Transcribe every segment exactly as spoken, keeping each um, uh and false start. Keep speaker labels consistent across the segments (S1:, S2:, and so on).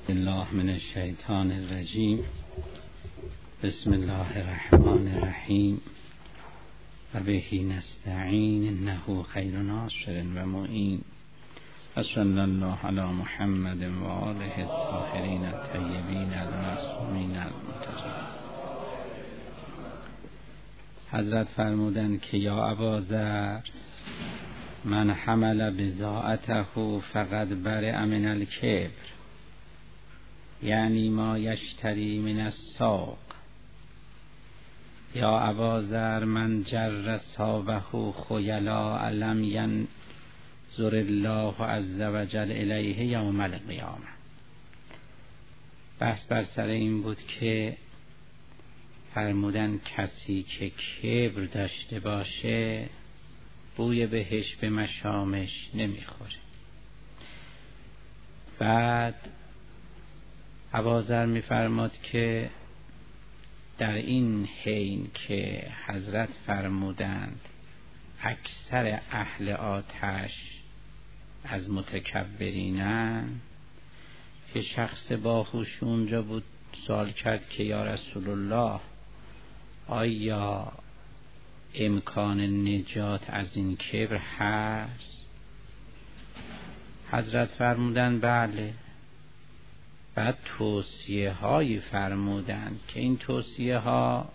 S1: الله من الشیطان الرجیم. بسم الله الرحمن الرحیم و بهی نستعین انه خیر ناصر و معین و صلی الله علی محمد و آله الطاهرین الطیبین المعصومین المنتجبین. حضرت فرمودند که یا اباذر من حمل بضاعته فقد برئ من الکبر، یعنی ما یشتری من السوق. یا اباذر من جر ثوبه خیلا لم ینظر الله عز وجل الیه یوم القیامه. بحث بر سر این بود که فرمودن کسی که کبر داشته باشه بوی بهش به مشامش نمیخوره. بعد اباذر میفرماد که در این حین که حضرت فرمودند اکثر اهل آتش از متکبرینن، که شخص باهوش اونجا بود سوال کرد که یا رسول الله آیا امکان نجات از این کبر هست؟ حضرت فرمودند بله. بعد توصیه هایی فرمودند که این توصیه ها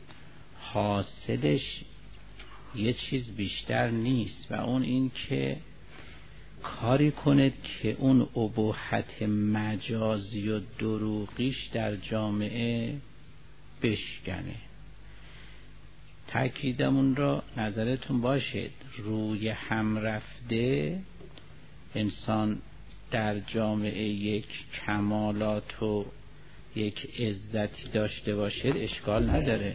S1: حاصلش یه چیز بیشتر نیست و اون این که کاری کنید که اون اباحت مجازی و دروغیش در جامعه بشکنه. تأکیدمون را نظرتون باشید، روی هم رفته انسان در جامعه یک کمالات و یک عزتی داشته باشد اشکال نداره،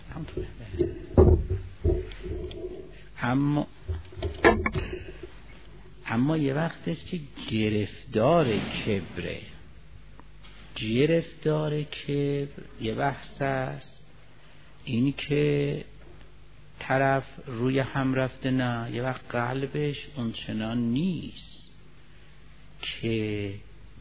S1: اما اما یه وقتش که گرفتار کبره. گرفتار کبر یه بحث است، این که طرف روی هم رفته، نه یه وقت قلبش اونچنان نیست که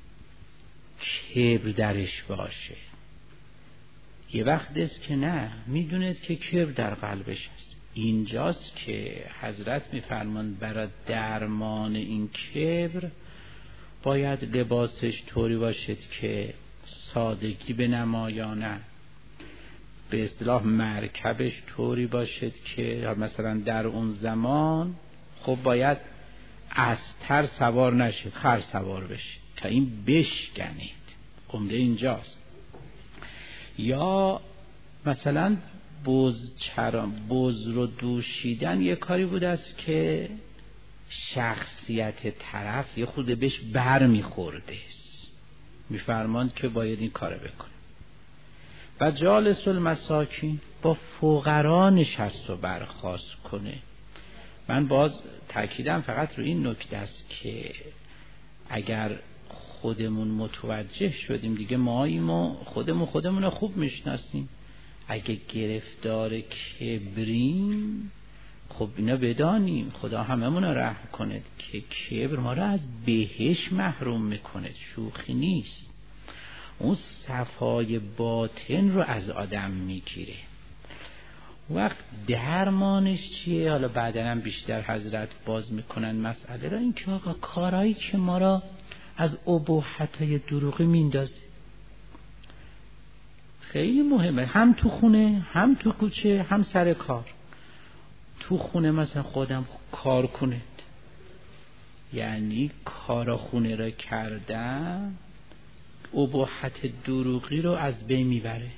S1: کبر درش باشه. یه وقت است که نه، میدونید که کبر در قلبش هست. اینجاست که حضرت میفرماند برای درمان این کبر باید لباسش طوری باشد که سادگی به نمایانه، به اصطلاح مرکبش طوری باشد که مثلا در اون زمان خب باید استر سوار نشید، خر سوار بشید تا این بشکنید. عمده اینجاست. یا مثلا بز چرام بز رو دوشیدن یه کاری بود است که شخصیت طرف یه خود بهش بر میخورده، میفرماند که باید این کار بکنه. و جالس المساکین، با فقرا نشست و برخاست کنه. من باز تأکیدم فقط رو این نکته است که اگر خودمون متوجه شدیم دیگه ماییم و خودمون خودمون رو خوب میشناسیم. اگه گرفتار کبریم خب اینا بدانیم خدا هممون رو رحم کنه که کبر ما رو از بهش محروم میکنه، شوخی نیست. اون صفای باطن رو از آدم میگیره. وقت درمانش چیه؟ حالا بعدا هم بیشتر حضرت باز میکنن مسئله را، این که آقا کارهایی که ما را از اباحت‌های دروغی میندازه خیلی مهمه، هم تو خونه هم تو کوچه هم سر کار. تو خونه مثلا خودم کار کنید، یعنی کارا خونه را کردن اباحت دروغی رو از بین میبره.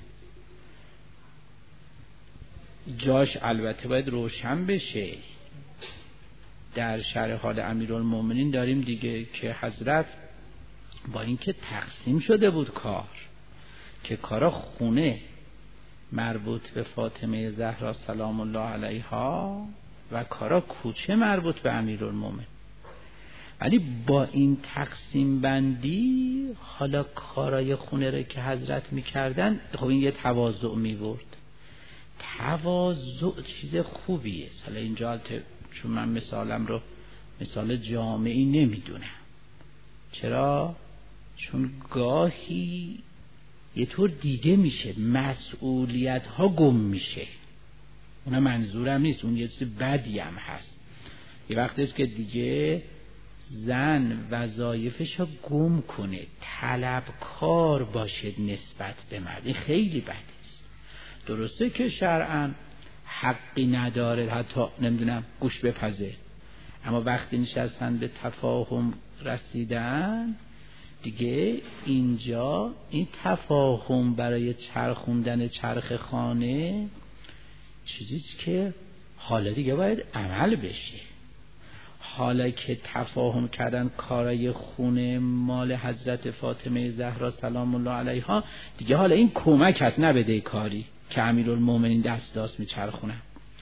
S1: جاش البته باید روشن بشه. در شرح حال امیرالمومنین داریم دیگه که حضرت با اینکه تقسیم شده بود کار، که کارا خونه مربوط به فاطمه زهرا سلام الله علیها و کارا کوچه مربوط به امیرالمومنین، ولی با این تقسیم بندی حالا کارای خونه رو که حضرت میکردن خب این یه تواضع میبرد. تواضع چیز خوبیه. حالا اینجا چون من مثالم رو مثال جامعی نمیدونم، چرا؟ چون گاهی یه طور دیگه میشه، مسئولیت ها گم میشه. اونا منظورم نیست، اون یه چیز بدی هم هست. یه وقتی است که دیگه زن وظایفش رو گم کنه، طلبکار باشه نسبت به مرد. این خیلی بده است. درسته که شرعاً حقی نداره حتی نمیدونم گوش بپزه، اما وقتی نشستن به تفاهم رسیدن دیگه اینجا این تفاهم برای چرخوندن چرخ خانه چیزیست که حالا دیگه باید عمل بشه. حالا که تفاهم کردن کارای خونه مال حضرت فاطمه زهرا سلام الله علیها، دیگه حالا این کمک هست نه بدهکاری که امیرالمومنین دست داست میچرخونه.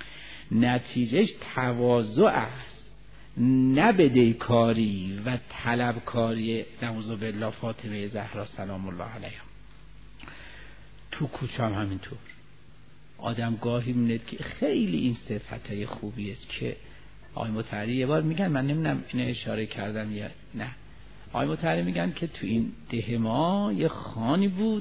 S1: نتیجهش تواضع است، نه بدهکاری و طلبکاری نعوذ بالله فاطمه زهرا سلام الله علیها. تو کوچه هم همینطور آدم گاهی می‌بینه که خیلی این صفتای خوبی است که آقای مطهری یه بار میگن، من نمیدونم اینو اشاره کردم یا نه، آقای مطهری میگن که تو این ده ما یه خانی بود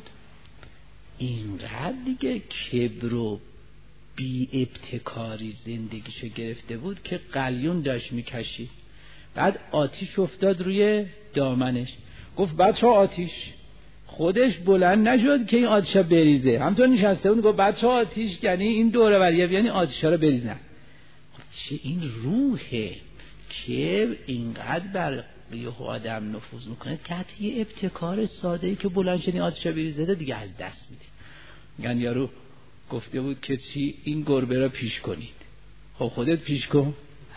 S1: اینقدر دیگه کبر و بی ابتکاری زندگیشو گرفته بود که قلیون داشت میکشید، بعد آتیش افتاد روی دامنش، گفت بچه ها آتیش، خودش بلند نشد که این آتیشا بریزه، همطور نشسته بود گفت بچه ها آتیش، یعنی این دوره وریه یعنی آتیشا رو بریزن. چه این روحه که اینقدر بر یه آدم نفوذ میکنه که حتی یه ابتکار ساده‌ای که بلند شدی آتیشا بریزه دیگه از دست میده. میگن یارو گفته بود که چی این گربه را پیش کنید، خب خودت پیش کن.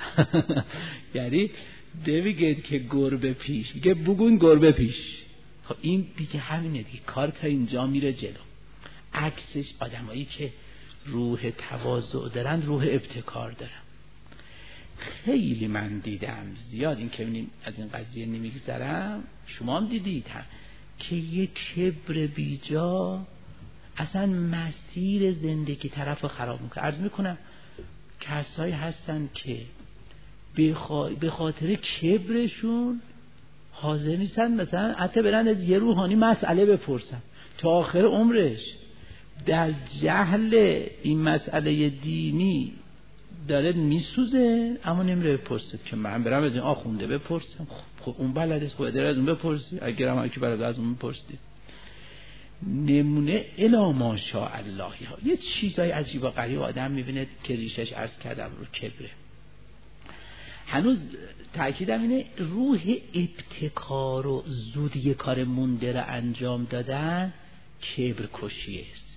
S1: یعنی نمیگه که گربه پیش، میگه بگون گربه پیش. خب این دیگه همینه دیگه، کار تا اینجا میره جلو. عکسش آدمایی که روح تواضع دارن روح ابتکار دارن. خیلی من دیدم زیاد، این که ببینیم از این قضیه نمیگذرم، شما هم دیدید هم که یک کبر بیجا اصلا مسیر زندگی طرف خراب میکنه. عرض میکنم کسایی هستن که به خاطر کبرشون حاضر نیستن مثلا حتی برن از یه روحانی مسئله بپرسن تا آخر عمرش، در جهل این مسئله دینی داره میسوزه، اما نمیره بپرسه که من برم از این آخونده بپرسم. خب, خب اون بلده است، خب داره از اون بپرسی، اگر هم که بلده از اون بپرسی. نمونه الا ماشاء الله ها. یه چیزای عجیب و غریب آدم میبینه که ریشش عرض کردم رو کبره. هنوز تأکیدم اینه روح ابتکار و زود یه کار مونده رو انجام دادن کبر کشی است.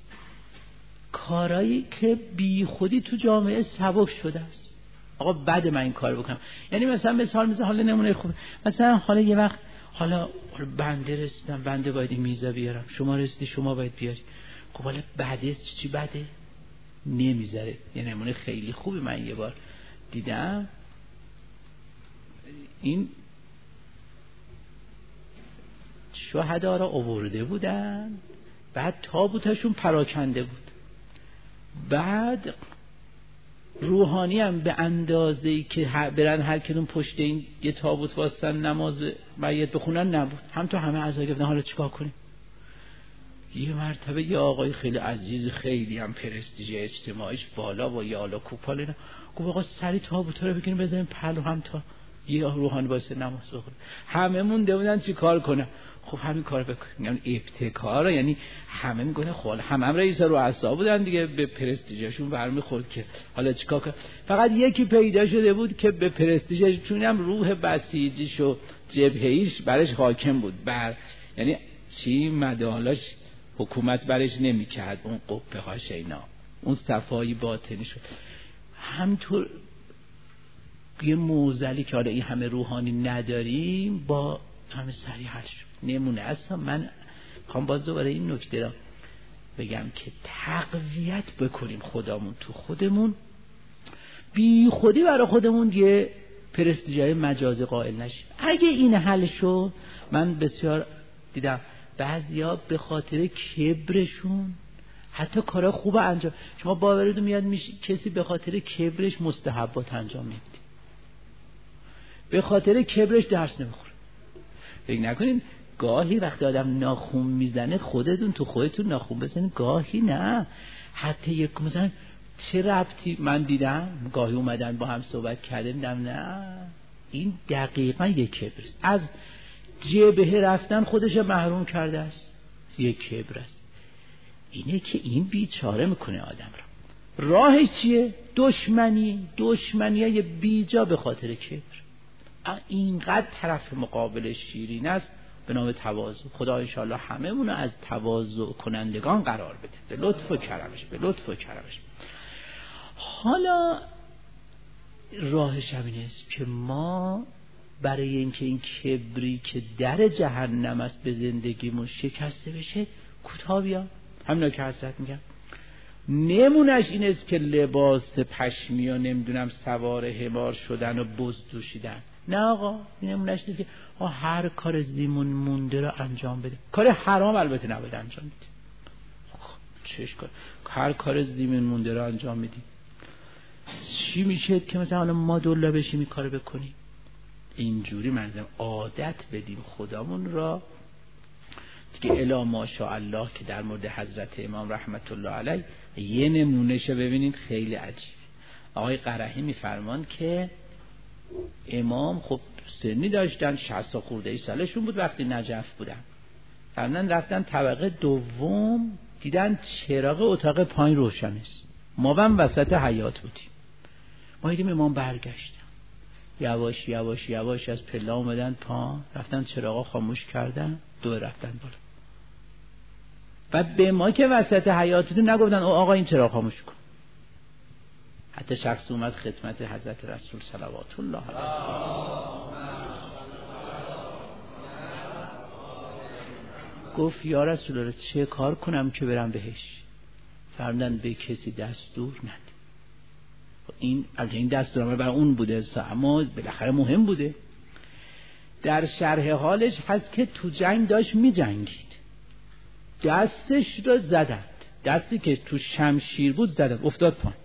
S1: کارایی که بی خودی تو جامعه سبک شده است. آقا بعد من این کار بکنم، یعنی مثلا مثال مثلا حالا نمونه خوب، مثلا حالا یه وقت حالا بنده رسیدم، بنده باید این میزه بیارم، شما رسیدی شما باید بیاری. خب حالا بعده است چی بده؟ نمیذاره. یه نمونه خیلی خوبی من یه بار دیدم، این شهدا را آورده بودن، بعد تابوتشون پراکنده بود، بعد روحانی هم به اندازه‌ای که برن هر کدوم پشت این یه تابوت واسطن نماز میت بخونن نبود، هم تو همه عزا گفتن حالا چیکار کنیم؟ یه مرتبه یه آقای خیلی عزیز، خیلی هم پرستیژ اجتماعیش بالا و یه آلا کوپال اینا، گفت آقا سری تابوت رو بگیریم بزنیم پلو هم تا یه روحانی واسه نماز بخونه. همه مونده بودن چی کار کنن؟ خب همین کار بکنیم. یعنی ابتکار، یعنی همه میگونه خب همه هم رئیس رو اعصاب بودن دیگه، به پرستیژشون برمیخورد که حالا چیکار کنه. فقط یکی پیدا شده بود که به پرستیژش، چون هم روح بسیجیش و جبهه‌ایش برش حاکم بود، بر یعنی چی مدالاش حکومت برش نمیکرد، اون قبه هاش اینا، اون صفایی باطنی شد. همینطور یه موزلی که حالا این همه روحانی نداریم با همه سریع حل شد. نمونه اصلا من خوام باز دوباره این نکته را بگم که تقویت بکنیم خودمون تو خودمون، بی خودی برای خودمون یه پرستیژهای مجازی قائل نشیم. اگه این حل شد، من بسیار دیدم بعضیا به خاطر کبرشون حتی کارا خوب انجام، شما باورتون میاد میشه کسی به خاطر کبرش مستحبات انجام میده، به خاطر کبرش درس نمیخوره. فکر نکنین گاهی وقتی آدم ناخون میزنه خودتون تو خودتون ناخون بزنید، گاهی نه. حتی یک مثلا چه ربطی، من دیدم گاهی اومدن با هم صحبت کردیم، دیدم نه این دقیقا یک کبر است. از جبهه رفتن خودش محروم کرده است، یک کبر است. اینه که این بیچاره میکنه آدم را. راهش چیه؟ دشمنی، دشمنی های بیجا به خاطر کبر. اینقدر طرف مقابل شیرین است به نام تواضع. خدا انشاءالله همه مونو از تواضع کنندگان قرار بده به لطف و کرمش، به لطف و کرمش. حالا راهش همین است که ما برای اینکه این کبری که در جهنم است به زندگیمون شکسته بشه کوتاه بیا. همینا که حضرت میگم نمونش این است که لباس پشمی و نمیدونم سوار حمار شدن و بز دوشیدن. نه آقا، نمونش نیست که هر کار زیمون مونده رو انجام بده. کار حرام البته نباید انجام بده. چش کار هر کار زیمون مونده رو انجام میدی. چی میشه که مثلا حالا ما دولا بشیم این کارو بکنیم؟ اینجوری منظورم عادت بدیم خودمون را دیگه. الا ماشاءالله که در مورد حضرت امام رحمت الله علیه یه نمونهشه ببینید خیلی عجیب. آقای قرحی میفرمان که امام خب سنی داشتن، شصت خورده ای سالشون بود وقتی نجف بودن. فرمودن رفتن طبقه دوم دیدن چراغ اتاق پایین روشن است. ما هم وسط حیاط بودیم. ما دیدیم امام برگشتن، یواش یواش یواش از پله اومدن پا، رفتن چراغا خاموش کردن، دو رفتن بالا. بعد به ما که وسط حیاط بودیم نگفتن او آقا این چراغ خاموش کن. حتی شخص اومد خدمت حضرت رسول صلوات الله علیه گفت یا رسول الله چه کار کنم که برم بهش؟ فرمودن به کسی دستور نده. این این دستور برای اون بوده اما بالاخره مهم بوده. در شرح حالش هست که تو جنگ داشت می جنگید، دستش رو زدند، دستی که تو شمشیر بود زدند، افتاد پایین.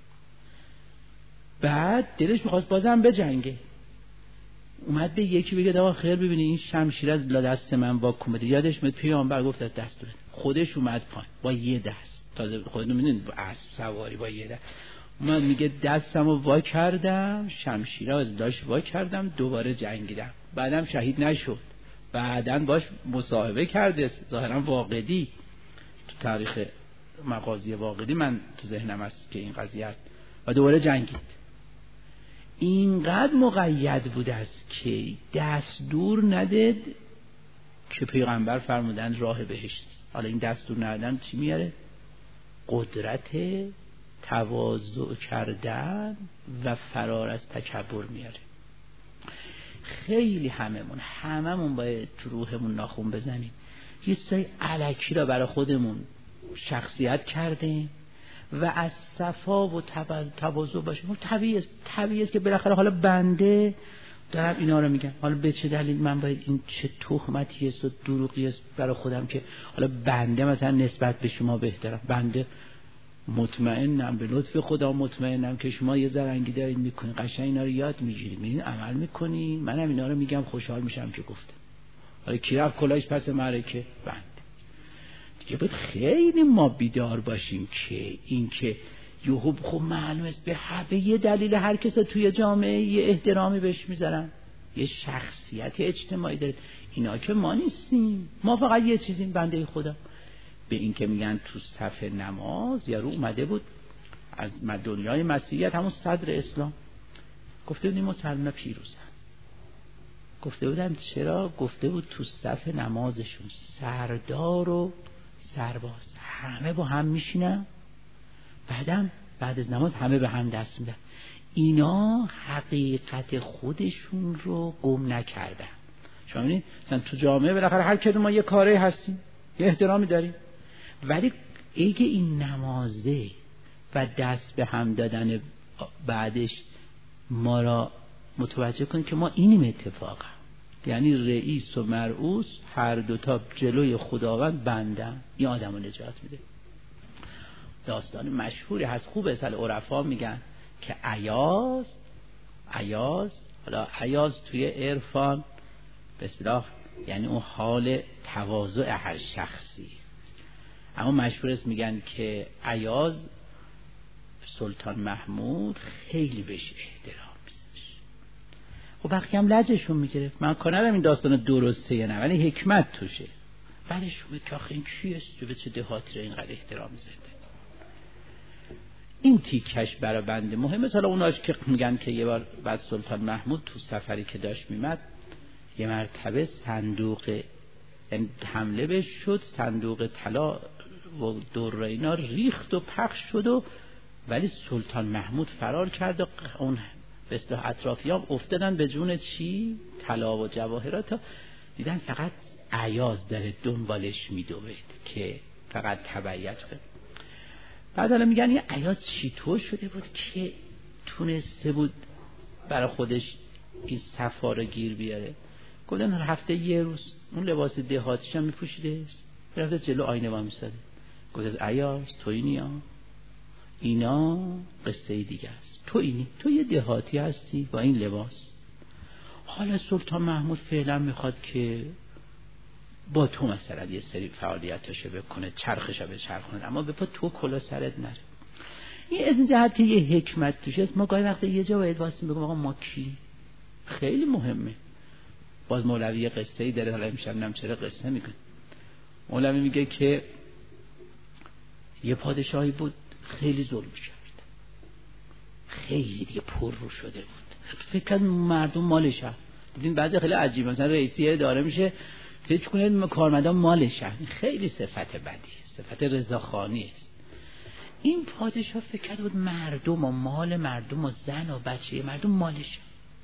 S1: بعد دلش میخواست بازم بجنگه، اومد به یکی بگه آقا خیر ببینی این شمشیر از دست من واکن بده. یادش میاد پیامبر گفت از دست بده. خودش اومد پایین با یه دست، تازه خودتون میدونید با اسب سواری با یه دست اومد میگه دستمو وا کردم، شمشیر از داش وا کردم، دوباره جنگیدم، بعدم شهید نشد. بعدن باش مصاحبه کرده ظاهرا واقعی تو تاریخ مغازی واقعی من تو ذهنم هست که این قضیه است و دوباره جنگید. اینقدر مقید بود است که دست دور ندید که پیغمبر فرمودن راه بهشت. حالا این دست دور ندادن چی میاره؟ قدرت تواضع کردن و فرار از تکبر میاره. خیلی هممون هممون باید تو روحمون ناخون بزنیم. یه چیزای الکی را برای خودمون شخصیت کردیم و از صفا و تواضع باشیم. طبیعی است، طبیعی است که بالاخره حالا بنده دارم اینا رو میگم، حالا به چه دلیل من باید این چه تهمتی است و دروغی است برای خودم که حالا بنده مثلا نسبت به شما بهترم؟ بنده مطمئنم به لطف خدا، مطمئنم که شما یه زرنگی دارین میکنین، قشنگ اینا رو یاد میگیرین، میرین عمل میکنین، منم اینا رو میگم خوشحال میشم که گفتم. حالا کی رفت کلاهش پس معرکه؟ بنده. دیگه باید خیلی ما بیدار باشیم که این که یهو خب معلومه است به همه یه دلیل هر کس توی جامعه یه احترامی بهش میذارن، یه شخصیت اجتماعی داره. اینا که ما نیستیم، ما فقط یه چیزیم، بنده خدا. به این که میگن تو صف نماز یارو اومده بود از دنیای مسیحیت، همون صدر اسلام، گفته بود این مسلمان پیروزن. گفته بودن چرا؟ گفته بود تو صف نمازشون سردار و سرباز همه با هم میشینن، بعدم بعد از نماز همه به هم دست میدن. اینا حقیقت خودشون رو گم نکردن. شما می‌بینید مثلا تو جامعه بالاخره هر کدوم ما یه کاری هستیم، یه احترامی داریم، ولی اگه این نمازه و دست به هم دادن بعدش ما را متوجه کنیم که ما اینیم اتفاقا، یعنی رئیس و مرئوس هر دوتا جلوی خداوند بندن، این آدم رو نجات میده. داستان مشهوری هست، خوب اصل عرفا میگن که ایاز ایاز حالا ایاز توی عرفان به اصطلاح یعنی اون حال تواضع هر شخصی. اما مشهور است میگن که ایاز سلطان محمود خیلی بهش احترام میذاشت. خب بقیه هم لجشون میگرفت. من کار ندارم این داستان درسته یا نه، ولی حکمت توشه. بعدش بود که آخه این کیست جو به چه دهاتی رو اینقدر احترام میذاره. این تیکش برای بنده مهمه. مثلا اوناش که میگن که یه بار بعد سلطان محمود تو سفری که داشت میمد یه مرتبه صندوق حمله بهش شد، صندوق طلا و در اینا ریخت و پخش شد و ولی سلطان محمود فرار کرد و اون به اصطلاح اطرافیان افتادن به جون چی؟ طلا و جواهرات. دیدن فقط ایاز داره دنبالش میدوید که فقط تبعیت کنه. بعد حالا میگن این ایاز چطور شده بود که تونسته بود برای خودش این صفا رو گیر بیاره؟ گفتن هر هفته یه روز اون لباس دهاتیش هم میپوشیده، رفته جلو آینه وا میساده. گفت ایاز تو اینی ها؟ اینا قصه دیگه است. تو اینی، تو یه دهاتی هستی با این لباس. حالا سلطان محمود فعلا میخواد که با تو مثلا یه سری فعالیتاشو بکنه، چرخشو بچرخونه، اما به پا تو کلا سرت نره. این از این جهت که یه حکمت توش است. ما گاهی وقتا یه جا باید واسه بگم آقا ما کی؟ خیلی مهمه. باز مولوی یه قصه‌ای داره، حالا میشم نم چرا قصه میگه. مولوی میگه که یه پادشاهی بود خیلی ظلم کرد، خیلی دیگه پر رو شده بود، فکر کنم مردم مالشه. دیدین بعضی خیلی عجیبه، مثلا رئیسی اداره میشه فکر کنه کارمندان مالشه. خیلی صفت بدی، صفت رضاخانی است. این پادشاه فکر کرده بود مردم و مال مردم و زن و بچه مردم مالشه،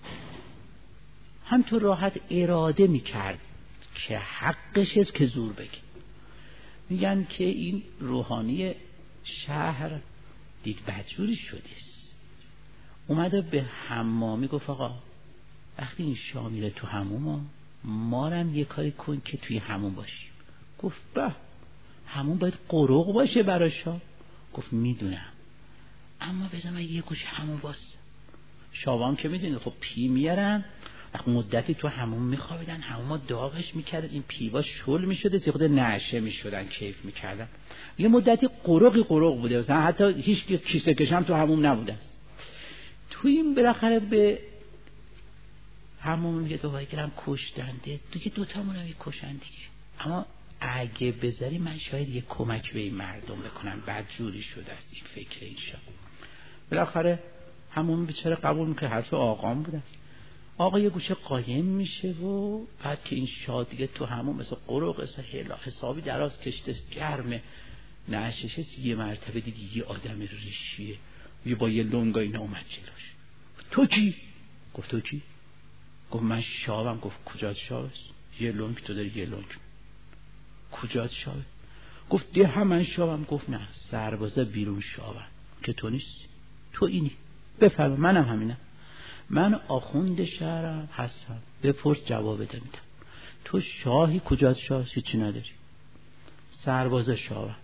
S1: همطور راحت اراده میکرد که حقش است که زور بگه. میگن که این روحانی شهر دید بدجوری شده است، اومده به حمامی گفت آقا وقتی این شاه میره تو حموم ما هم یه کاری کن که توی حموم باشیم. گفت به حموم باید قرق باشه برای شاه. گفت میدونم اما بذار من یه گوش حموم باز. شاوام که میدونید خب پی میارن، مدتی تو حموم میخوابیدن، حموم داغش میکردن، این پیوا شل میشده، خود نعشه میشدن، کیف میکردن. یه مدتی قرقی قرق بوده، مثلا حتی هیچ کیسه کشم تو حموم نبوده است. تو این بالاخره به حموم میگه دوباره گرم کشتنده دیگه، دوتامون هم یه کشن دیگه، اما اگه بذاری من شاید یه کمک به این مردم بکنم. بدجوری شده است این فکر این شاه. بالاخره حموم بیچاره قبول میکنه، حرف آقام بوده. آقا یه گوشه قایم میشه و بعد که این شاه دیگه تو همون مثل قرق مثل حسابی دراز کشته گرمه نعشش، یه مرتبه دیگه یه آدم ریشیه یه با یه لنگا اینا اومد جلوش. تو کی؟ گفت تو کی؟ گفت من شاهم. گفت کجا شاه است؟ یه لنگ تو داری یه لنگ. کجا شاه؟ گفت ده هم من شاهم. گفت نه سربازا بیرون شاهم که تو نیستی، تو اینی. بفرما منم همینم، من آخوند شهرم هستم، بپرس جوابت میدم. تو شاهی؟ کجا شاه؟ هیچی نداری. سرباز شاه.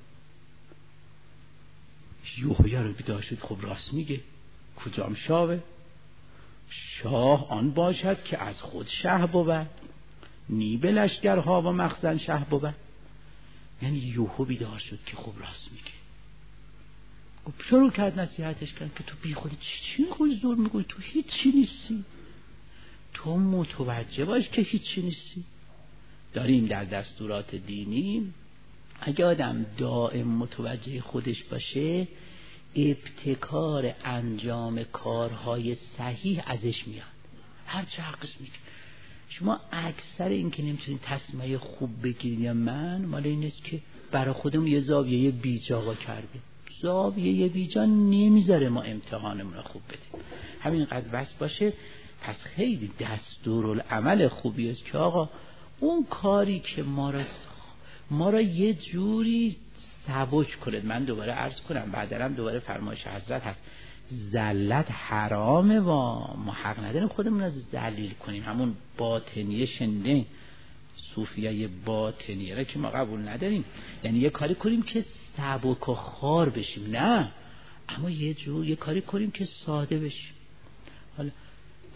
S1: یوهویا رو بیدار شد. خب راست میگه، کجام شاهه؟ شاه آن باشد که از خود شه بود، نی به لشکرها و مخزن شه بود. یعنی یوهو بیدار شد که خب راست میگه. شروع کرد نصیحتش کرد که تو بی خودی چی خود زور میگوی، تو هیچی نیستی، تو متوجه باش که هیچی نیستی. داریم در دستورات دینی اگه آدم دائم متوجه خودش باشه ابتکار انجام کارهای صحیح ازش میاد، هر چه حقش میگه. شما اکثر این که نمیتونید تصمیم خوب بگیرید یا من مال این است که برای خودم یه زاویه بیج آقا کرده، زاویه بیجا نمیذاره ما امتحانمون رو خوب بدیم. همینقدر بس باشه. پس خیلی دستورالعمل خوبی است که آقا اون کاری که ما را ما را یه جوری سبک کنید. من دوباره عرض کنم، بعدرم دوباره فرمایش حضرت هست، ذلت حرامه و ما حق نداریم خودمون رو ذلیل کنیم. همون باطنیه شنده صوفیه باطنیه را که ما قبول نداریم، یعنی یه کاری کنیم که سبک و خار بشیم، نه، اما یه جور یه کاری کنیم که ساده بشیم. حالا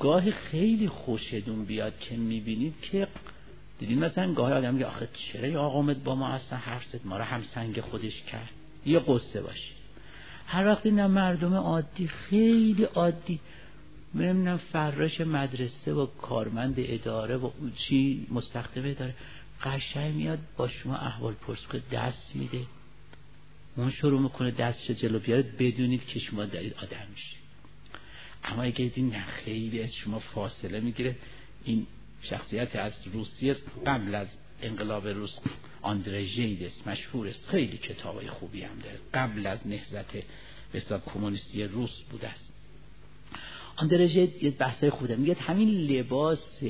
S1: گاه خیلی خوشتون بیاد که میبینید که دیدین مثلا گاهی آدم میگه آخه چرا یا آقامت با ما اصلا حرف زد، ما رو هم سنگ خودش کرد، یه قصه باشه. هر وقت اینا مردم عادی خیلی عادی میرم فراش مدرسه و کارمند اداره و چی مستخدم اداره قشنگ میاد با شما احوال پرس که دست میده، اون شروع میکنه دستش جلو بیاره، بدونید که شما دارید آدم میشه. اما اگه دیدین نه خیلی از شما فاصله میگیره. این شخصیت از روسیه قبل از انقلاب روس، آندره ژیدس مشهور است، خیلی کتابای خوبی هم داره، قبل از نهضت به حساب کمونیستی روس بوده است. آندره ژید یه بحثای خوبه، میگه همین لباس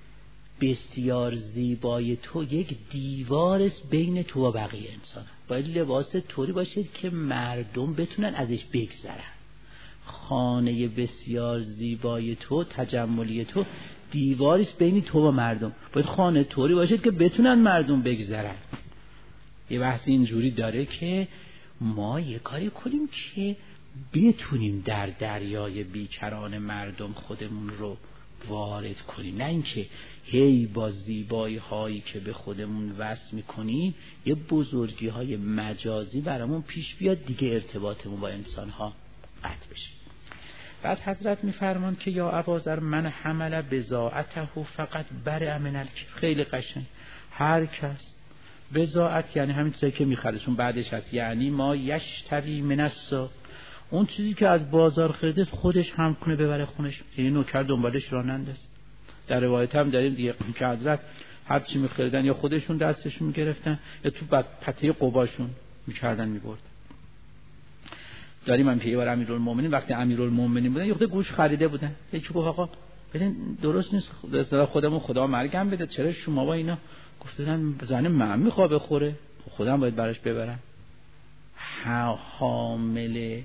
S1: بسیار زیبای تو یک دیوار است بین تو و بقیه انسان. باید لباس طوری باشه که مردم بتونن ازش بگذرن. خانه بسیار زیبای تو، تجملی تو، دیواری است بین تو و مردم. باید خانه طوری باشه که بتونن مردم بگذرن. یه بحث اینجوری داره که ما یه کاری کنیم که بتونیم در دریای بیکران مردم خودمون رو وارد کنیم، نه اینکه هی با زیبایی هایی که به خودمون وصل میکنیم یه بزرگی های مجازی برامون پیش بیاد دیگه ارتباطمون با انسان ها قطع بشه. بعد حضرت میفرمان که یا ابازر من حمل بضاعته فقط برئ من الکبر. خیلی قشنگ، هر کس بضاعت یعنی همین چیزی که میخره، چون بعدش هست یعنی ما یشتری من السوق، اون چیزی که از بازار خریده خودش هم کنه ببره خونش، یعنی نوکر دنبالش راننده است. در روایت هم داریم دیگه که حضرت هر چی میخریدن یا خودشون دستشون میگرفتن یا تو پته قباشون میکردن میبرد. داریم هم که یه بار امیرالمومنین وقتی امیرالمومنین بودن یه خود گوش خریده بودن، یکی گفت آقا ببین درست نیست، اصلا خودمون خدا مرگم بده، چرا شما با اینا؟ گفتن زن من میخواد بخوره، خودم باید براش ببرم. حامل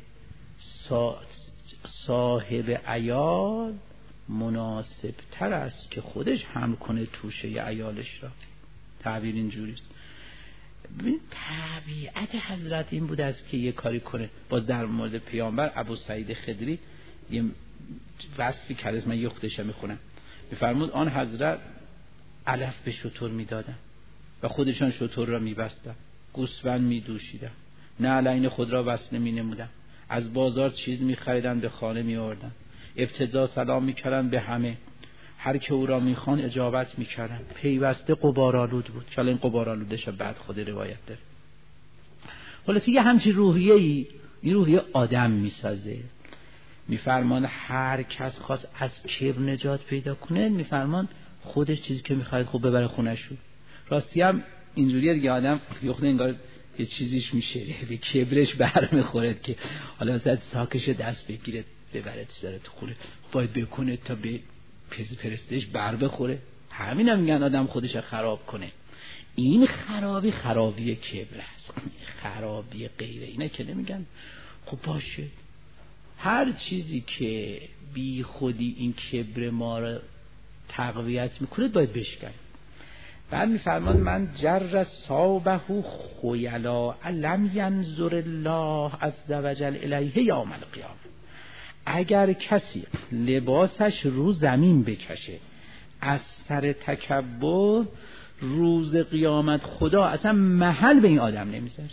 S1: صاحب عیال مناسب تر است که خودش حمل کنه توشه ی عیالش را. تعبیر اینجوریست. ببین طبیعت حضرت این بود است که یه کاری کنه. باز در مورد پیامبر ابو سعید خدری یه وصفی کرد، من یه خودش میخونم، میفرمود آن حضرت علف به شتر میدادن و خودشان شتر را میبستن، گوسفند میدوشیدن، نعلین خود را وصله مینمودن، از بازار چیز میخریدن به خانه میآوردن، ابتدا سلام میکردن به همه، هر که او را میخوان اجابت میکردن، پیوسته غبارآلود بود. چاله این غبارآلودش بعد خود روایت داره. خلاصه یه همچین روحیه‌ای، این روحیه آدم میسازه. میفرمان هر کس خواست از کبر نجات پیدا کنه، میفرمان خودش چیزی که میخواد خوب ببره خونه‌شو. راستی هم اینجوریه دیگه، آدم یخته انگار یه چیزیش میشه به کبرش برمیخوره که حالا مثلا ساکش دست بگیره ببره تو خونه، باید بکنه تا به پرستش بر بخوره. همین هم میگن آدم خودش خراب کنه. این خرابی خرابی کبر است، خرابی غیره اینه که نمیگن. خب باشه، هر چیزی که بی خودی این کبر ما رو تقویت میکنه باید بشکنه. بعد میفرمان من جر صابه خیلا لم ینظر الله عز وجل الیه یوم القیامه. اگر کسی لباسش رو زمین بکشه از سر تکبر، روز قیامت خدا اصلا محل به این آدم نمیذاره.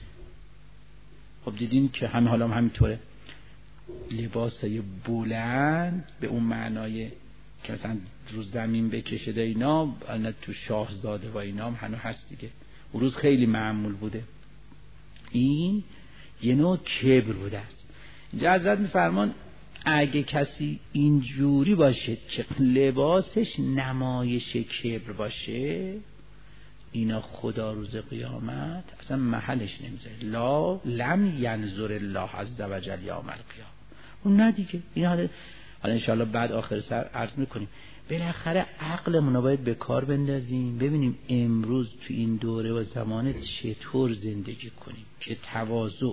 S1: خب دیدین که همه حالا هم همینطوره، لباسای بلند به اون معنای که مثلا رو زمین بکشه ده اینا، الان تو شاهزاده و اینا هم هنو هست دیگه، اون روز خیلی معمول بوده. این یه نوع کبر بوده است. اینجا حضرت میفرمان اگه کسی اینجوری باشه که لباسش نمایش کبر باشه، اینا خدا روز قیامت اصلا محلش نمیذاره. لا لم ینظر الله عز وجل یوم القیامه. اون نه دیگه. اینا حالا انشاءالله بعد آخر سر عرض میکنیم. بالاخره عقلمون رو باید به کار بندازیم، ببینیم امروز تو این دوره و زمانه چطور زندگی کنیم که تواضع،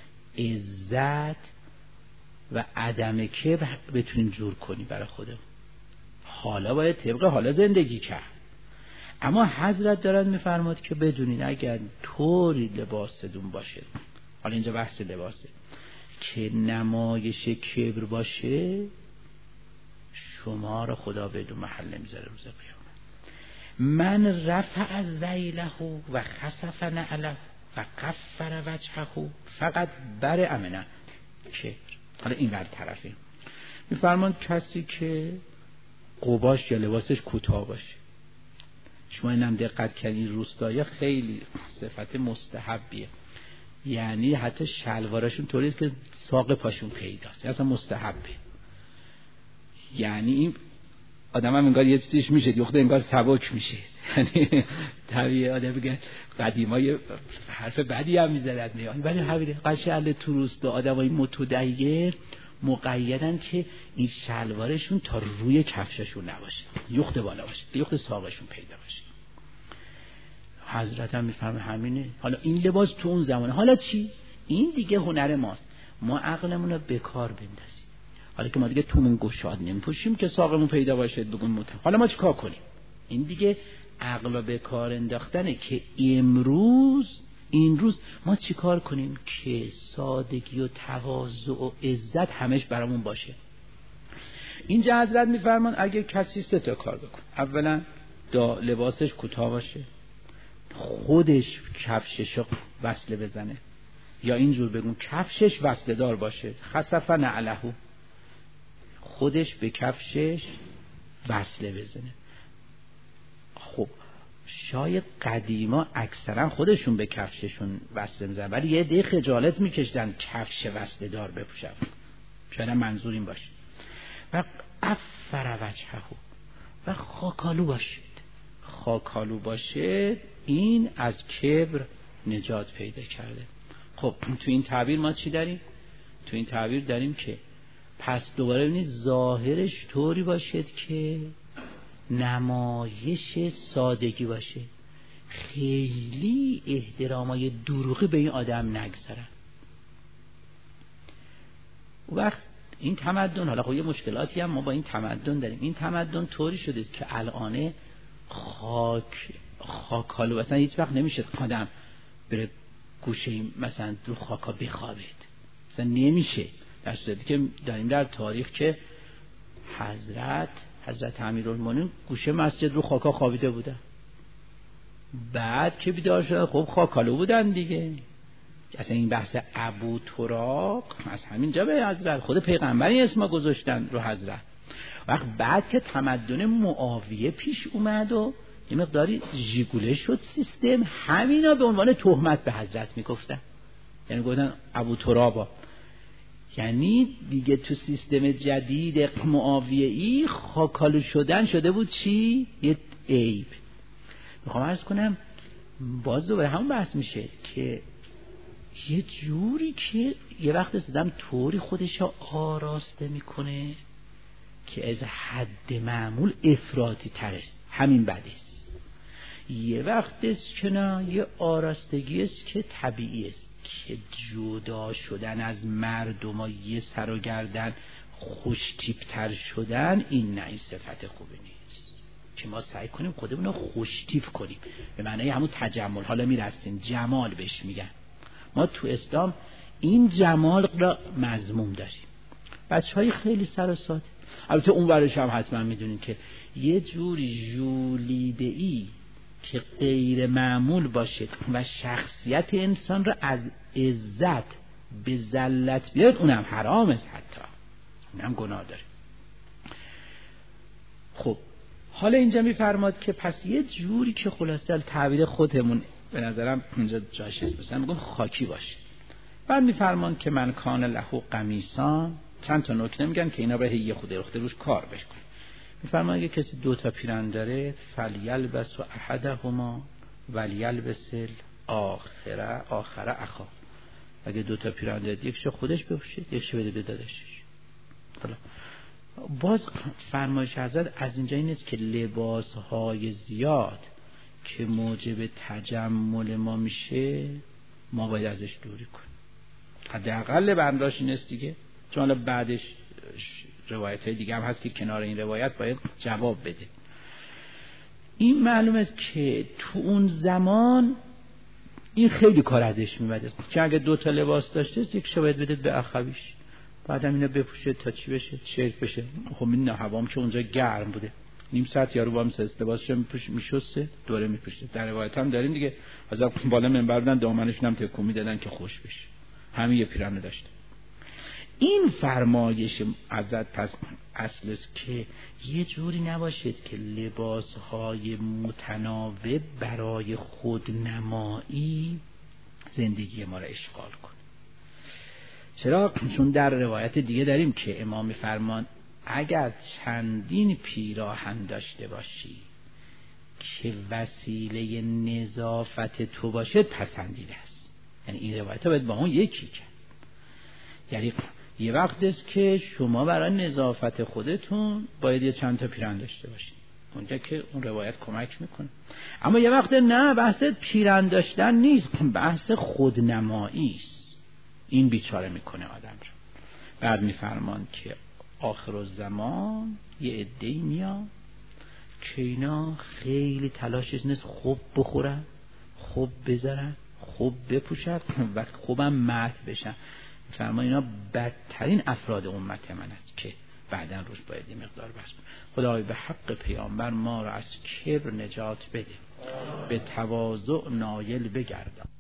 S1: عزت و عدم کبر بتونیم جور کنیم برای خودمون. حالا باید طبق حالا زندگی کرد. اما حضرت دارن میفرماد که بدونین اگر طوری لباستون باشه، حالا اینجا بحث لباسه، که نمایش کبر باشه، شما رو خدا بدون محل نمیذاره روز قیامت. من رفع از ذیله و خسف نعله و قفر وجهه فقط بر امنه که حالا این ور طرفی میفرمان کسی که قباش یا لباسش کوتاه باشه. شما اینم دقت کنید روستایی خیلی صفت مستحبیه، یعنی حتی شلوارشون طوریه که ساق پاشون پیداست، اصلا مستحبه. یعنی این آدم هم انگار یه چیزیش میشه یخته انگار سبک میشه. یعنی طبیعه آدم بگه قدیمای حرف بدی هم میزدن میان، ولی همینه قشنگ تو روستا آدمای متدین مقیدن که این شلوارشون تا روی کفششون نباشه، یخت بالا باشه، یخت ساقشون پیدا باشه. حضرت هم میفهمه همینه. حالا این لباس تو اون زمانه، حالا چی؟ این دیگه هنر ماست، ما عقلمون رو به کار بندازیم. حالا که ما دیگه تومون گشاد نمیپوشیم که ساقمون پیدا باشه بگون مت. حالا ما چیکار کنیم؟ این دیگه عقل به کار انداختنه که امروز این روز ما چیکار کنیم که سادگی و تواضع و عزت همش برامون باشه. اینجا حضرت میفرمان اگه کسی سه تا کار بکن، اولا دا لباسش کوتاه باشه، خودش کفشش وصله بزنه، یا اینجور بگم کفشش وصله دار باشه، خسف نعله، خودش به کفشش وصله بزنه. خب شاید قدیما اکثرا خودشون به کفششون وصله میزنن، ولی یه دی خجالت میکشدن کفش وصله دار بپوشن، شاید منظور این باشه. و افر وجهه، و خاکالو باشید. خاکالو باشه این از کبر نجات پیدا کرده. خب تو این تعبیر ما چی داریم؟ تو این تعبیر داریم که پس دوباره ببینید ظاهرش طوری باشد که نمایش سادگی باشه، خیلی احترامای دروغی به این آدم نگذارن. وقت این تمدن، حالا خب یه مشکلاتی هم ما با این تمدن داریم، این تمدن طوری شده که الان خاک خاکالو مثلا هیچ وقت نمیشه آدم بره گوشه مثلا رو خاکا بخوابید، مثلا نمیشه. در صورتی که داریم در تاریخ که حضرت حضرت امیرالمومنین گوشه مسجد رو خاکا خوابیده بودن، بعد که بیدار شدن خب خاکالو بودن دیگه. اصلا این بحث ابو تراب از همینجا به حضرت خود پیغمبری اسم گذاشتن رو حضرت. وقت بعد که تمدن معاویه پیش اومد و یه مقداری ژیگوله شد سیستم، همینا به عنوان تهمت به حضرت میگفتن، یعنی گفتن ابو ترابا. یعنی دیگه تو سیستم جدید معاویه ای خاکالو شدن شده بود چی؟ یه عیب. میخوام عرض کنم باز دوباره همون بحث میشه که یه جوری که یه وقت استادم طوری خودشو آراسته میکنه که از حد معمول افراطی تر است، همین بده است. یه وقت است که نه، یه آراستگی است که طبیعی است، که جدا شدن از مردم و یه سر و گردن خوش تیپ تر شدن، این نه، این صفت خوبی نیست که ما سعی کنیم خودمون رو خوش تیپ کنیم، به معنی همون تجمل. حالا میرسیم جمال بهش میگن. ما تو اسلام این جمال را مذموم داریم. بچه های خیلی سر و ساده، البته اون ورش هم حتما میدونین که یه جوری جولیده ای که غیر معمول باشه و شخصیت انسان را از عزت به ذلت بیاد، اونم حرام است، حتی اونم گناه داره. خب حالا اینجا میفرماد که پس یه جوری که خلاصه تعبیر خودمون به نظرم اینجا جاش هست، مثلا میگم خاکی باشه. بعد میفرمان که من کان له قمیصان، چند تا نکته میگن که اینا به یه خود رخته روش کار بکنه. میفرمان اگه کسی دو تا پیرن داره فلیلبس احدهما ولیلبس الاخره آخره اخا، اگه دو تا پیرن داره یکشو خودش بپوشه یکشو بده به داداشش. حالا باز فرمایش حضرت از اینجا این است که لباسهای زیاد که موجب تجمل ما میشه ما باید ازش دوری کنیم، حداقل بنداش این است دیگه. چون حالا بعدش روایت های دیگه هم هست که کنار این روایت باید جواب بده. این معلوم است که تو اون زمان این خیلی کار ازش میبده که اگه دو تا لباس داشته یکشو باید بده به اخویش، بعدم اینا بپوشه تا چی بشه، چرک بشه. خب این هوام که اونجا گرم بوده، نیم ساعت یارو با هم سست لباسش میپوشه میشسته دوره میپوشه. در روایت هم داریم دیگه، از بالا منبر بودن دامنشون هم تکون میدادن که خوش بشه. همین یه پیرنه داشته. این فرمایش حضرت پس اصل است که یه جوری نباشید که لباسهای متناوب برای خودنمایی زندگی ما را اشغال کنه. چرا؟ چون در روایت دیگه داریم که امام فرمان اگر چندین پیراهن داشته باشی که وسیله نظافت تو باشه پسندیده است. یعنی این روایت ها باید با اون یکی کرد. یعنی یه وقت است که شما برای نظافت خودتون باید یه چند تا پیراهن داشته باشید، اونجا که اون روایت کمک میکنه. اما یه وقت نه، بحث پیراهن داشتن نیست، بحث خودنمایی است. این بیچاره میکنه آدم رو. بعد میفرمان که آخر الزمان یه عده‌ای میاد که اینا خیلی تلاشش نیست خوب بخورن، خوب بذارن، خوب بپوشن و خوبم مت بشن. فرمان اینا بدترین افراد امت من است که بعداً روش باید این مقدار بس. خدای به حق پیامبر ما را از کبر نجات بده، به تواضع نایل بگردان.